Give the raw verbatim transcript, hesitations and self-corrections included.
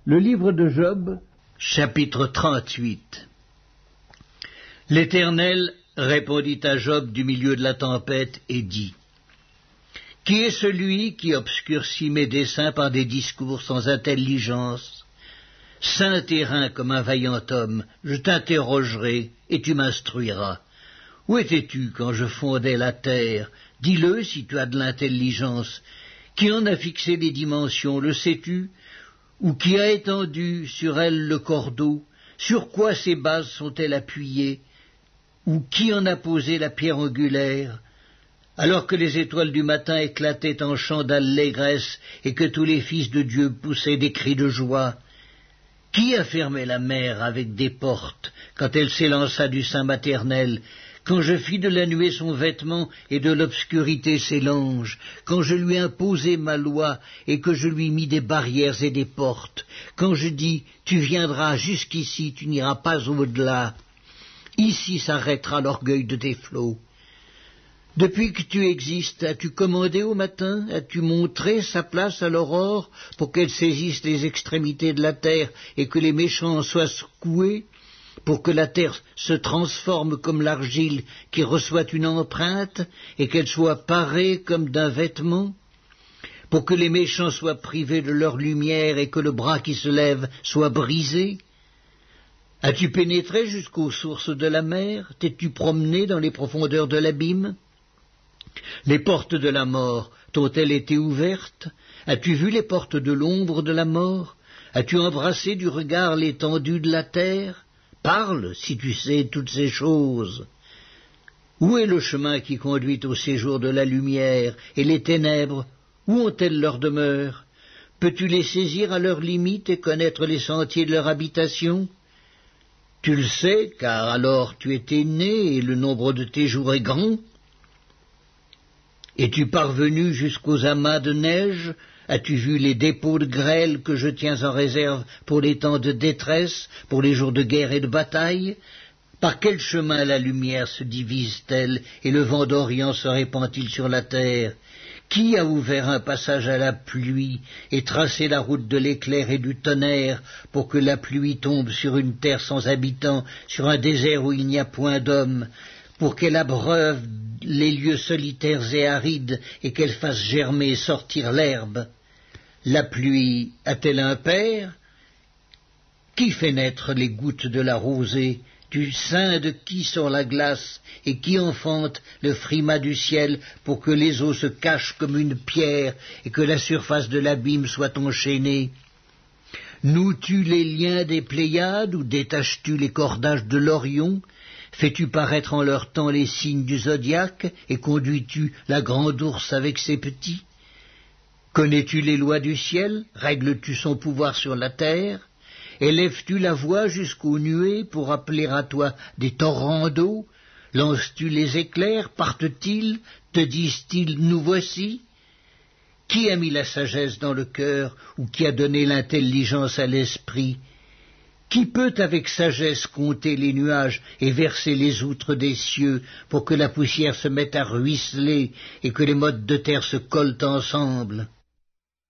Le livre de Job, chapitre trente-huit. L'Éternel répondit à Job du milieu de la tempête et dit : Qui est celui qui obscurcit mes desseins par des discours sans intelligence? Saint terrain comme un vaillant homme, je t'interrogerai et tu m'instruiras. Où étais-tu quand je fondais la terre? Dis-le si tu as de l'intelligence. Qui en a fixé les dimensions, le sais-tu? Ou qui a étendu sur elle le cordeau? Sur quoi ses bases sont-elles appuyées? Ou qui en a posé la pierre angulaire? Alors que les étoiles du matin éclataient en chants d'allégresse et que tous les fils de Dieu poussaient des cris de joie, qui a fermé la mer avec des portes quand elle s'élança du sein maternel? Quand je fis de la nuée son vêtement et de l'obscurité ses langes, quand je lui imposai ma loi et que je lui mis des barrières et des portes, quand je dis « Tu viendras jusqu'ici, tu n'iras pas au-delà », ici s'arrêtera l'orgueil de tes flots. Depuis que tu existes, as-tu commandé au matin? As-tu montré sa place à l'aurore pour qu'elle saisisse les extrémités de la terre et que les méchants soient secoués? Pour que la terre se transforme comme l'argile qui reçoit une empreinte et qu'elle soit parée comme d'un vêtement? Pour que les méchants soient privés de leur lumière et que le bras qui se lève soit brisé? As-tu pénétré jusqu'aux sources de la mer? T'es-tu promené dans les profondeurs de l'abîme? Les portes de la mort t'ont-elles été ouvertes? As-tu vu les portes de l'ombre de la mort? As-tu embrassé du regard l'étendue de la terre? Parle, si tu sais toutes ces choses. Où est le chemin qui conduit au séjour de la lumière, et les ténèbres, où ont-elles leur demeure? Peux-tu les saisir à leurs limites et connaître les sentiers de leur habitation? Tu le sais, car alors tu étais né, et le nombre de tes jours est grand. Es-tu parvenu jusqu'aux amas de neige? As-tu vu les dépôts de grêle que je tiens en réserve pour les temps de détresse, pour les jours de guerre et de bataille? Par quel chemin la lumière se divise-t-elle et le vent d'Orient se répand-il sur la terre? Qui a ouvert un passage à la pluie et tracé la route de l'éclair et du tonnerre pour que la pluie tombe sur une terre sans habitants, sur un désert où il n'y a point d'homme, pour qu'elle abreuve les lieux solitaires et arides et qu'elle fasse germer et sortir l'herbe? La pluie a-t-elle un père? Qui fait naître les gouttes de la rosée? Du sein de qui sort la glace, et qui enfante le frimas du ciel pour que les eaux se cachent comme une pierre et que la surface de l'abîme soit enchaînée? Noues-tu les liens des Pléiades ou détaches-tu les cordages de l'Orion? Fais-tu paraître en leur temps les signes du zodiaque et conduis-tu la grande ours avec ses petits? Connais-tu les lois du ciel? Règles-tu son pouvoir sur la terre? Élèves-tu la voix jusqu'aux nuées pour appeler à toi des torrents d'eau? Lances-tu les éclairs? Partent-ils? Te disent-ils, nous voici? Qui a mis la sagesse dans le cœur ou qui a donné l'intelligence à l'esprit? Qui peut avec sagesse compter les nuages et verser les outres des cieux pour que la poussière se mette à ruisseler et que les mottes de terre se collent ensemble?